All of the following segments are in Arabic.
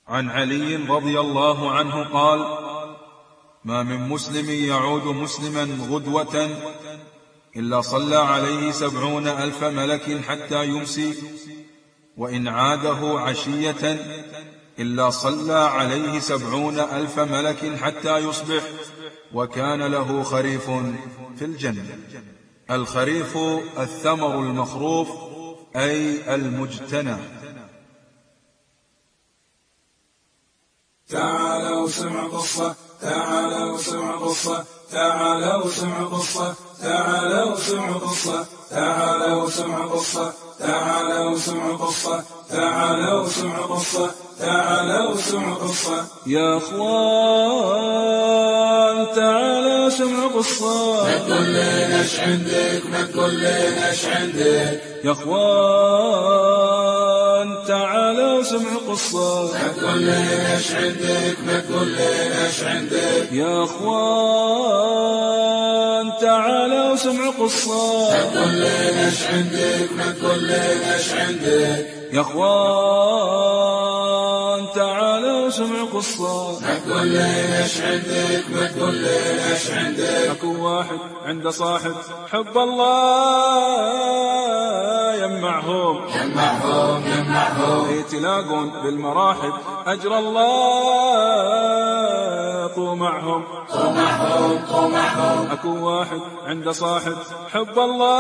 عن علي رضي الله عنه قال: ما من مسلم يعود مسلما غدوة إلا صلى عليه 70,000 ملك حتى يمسي، وإن عاده عشية إلا صلى عليه 70,000 ملك حتى يصبح، وكان له خريف في الجنة. الخريف الثمر المخروف، أي المجتنى. تعالوا سمع قصة، تعالوا سمع قصة، تعالوا سمع قصة، تعالوا سمع قصة، تعالوا سمع قصة، تعالوا سمع قصة، تعالوا سمع قصة، تعالوا سمع قصة. يا اخوان تعالوا سمع قصة، ما تقول لنا ايش عندك، ما تقول لنا ايش عندك. يا اخوان تعالوا سمع قصة، ما تقول لنا ايش عندك، ما تقول لنا ايش عندك. يا اخوان تعالوا سمع قصة، ما تقول لنا ايش عندك، ما تقول لنا ايش عندك. يا اخوان تعالوا سمع قصة، ما تقول لنا ايش عندك، ما تقول لنا ايش عندك. اكو واحد عنده صاحب حب الله يمعهم يمعهم يمعهم، يتلاقون بالمراحب أجر الله طمعهم طمعهم طمعهم. اكو واحد عنده صاحب حب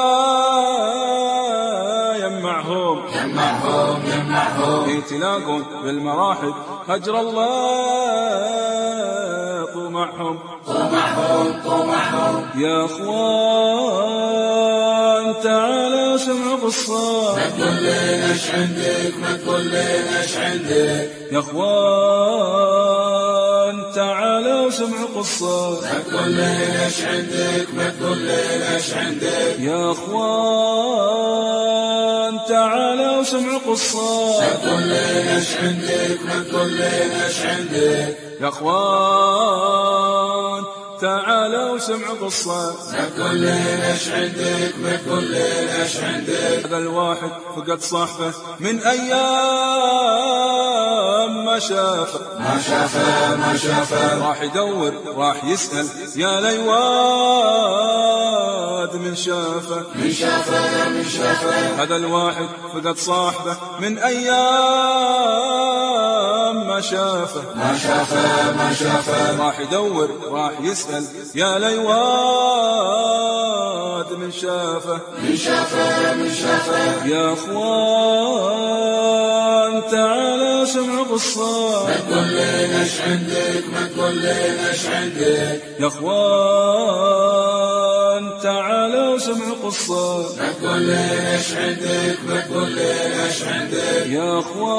الله يمعهم يمعهم يمعهم، يتلاقون بالمراحب أجر الله طمعهم طمعهم طمعهم. يا اخوان تعالوا سمعوا قصة، ما تقول لنا ايش عندك، ما تقول لنا ايش عندك. يا اخوان تعالوا سمعوا قصة، ما تقول لنا ايش عندك، ما تقول لنا ايش عندك. يا اخوان تعالوا سمعوا قصة، ما تقول لنا ايش عندك، ما تقول لنا ايش عندك. يا اخوان تعالوا سمعوا قصة، ما تقول لنا ايش عندك، ما تقول لنا ايش عندك. هذا الواحد فقد صاحبه من ايام ما شافه، ما شافه ما شافه، راح يدور راح يسأل يا ليواد من شافه، من شافه من شافه. هذا الواحد فقد صاحبه من ايام ما شافه، ما شافه ما شافه، راح يدور راح يسأل يا ليواد من شافه، من شافه من شافه. يا اخوان تعالوا سمعوا قصة، ما تقول لنا ايش عندك، ما تقول لنا ايش عندك. يا اخوان تعالوا سمعوا قصة، ما تقول لنا ايش عندك، ما تقول لنا ايش عندك. يا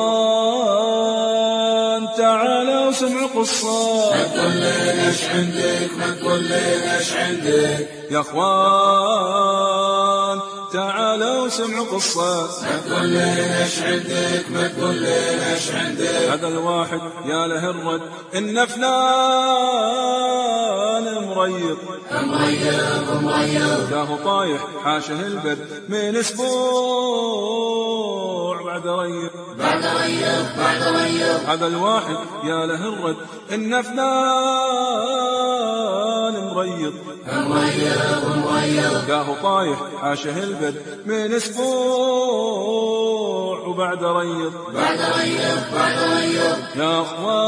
اخوان تعالوا سمعوا قصة، ما تقول لنا ايش عندك، ما تقول لنا ايش عندك. يا اخوان تعالوا سمعوا قصة، ما تقول لنا ايش عندك، ما تقول لنا ايش عندك. هذا الواحد يا له الرد إن فلان مريض مريض مريض، جاه طايح حاشه البر من اسبوع بعد ريض، بعد ريض بعد ريض. هذا الواحد يا له الرد إن فلان مريض مريض مريض، جاه طايح حاشه البر من اسبوع وبعد ريض، بعد ريض بعد ريض. يا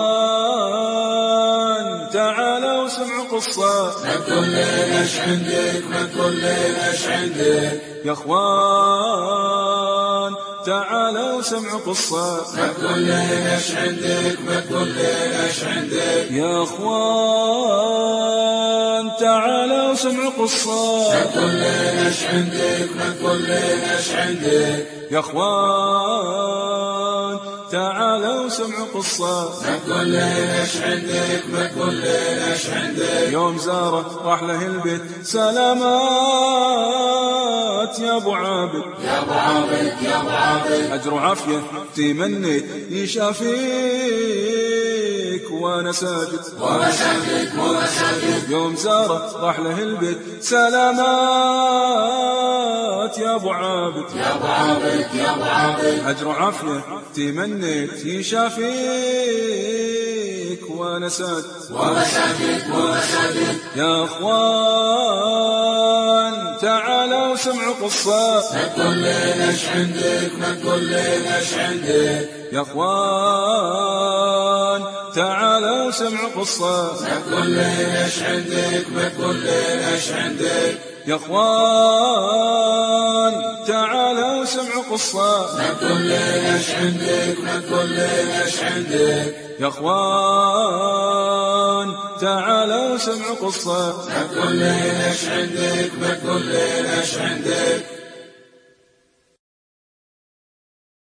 اخوان تعالوا سمعوا قصة، ما تقول لنا ايش عندك، ما تقول لنا ايش عندك. يا اخوان تعالوا سمعوا قصة، ما تقول لنا ايش عندك، ما تقول لنا ايش عندك. يا اخوان تعالوا سمعوا قصة، ما تقول لنا ايش عندك، ما تقول لنا ايش عندك. يا اخوان تعالوا سمعوا قصة، ما تقول لنا ايش عندك، ما تقول لنا ايش عندك. يوم زاره راح له البيت سلامات يا ابو عابد، يا ابو عابد يا ابو عابد، اجر وعافية تمنيت يشافيك وانا ساجد ومساجد يوم زاره راح له البيت سلامات يا ابو عابد اجر عافيه تمنيت يشافيك وانا ساجد ومساجد يا اخوان تعالوا سمعوا قصة ما تقول ليش عندك يا اخوان تعالوا سمعوا قصة ما تقول ليش عندك يا اخوان تعالوا سمعوا قصة ما تقول ليش عندك يا اخوان تعالوا سمعوا قصة ما تقول ليش عندك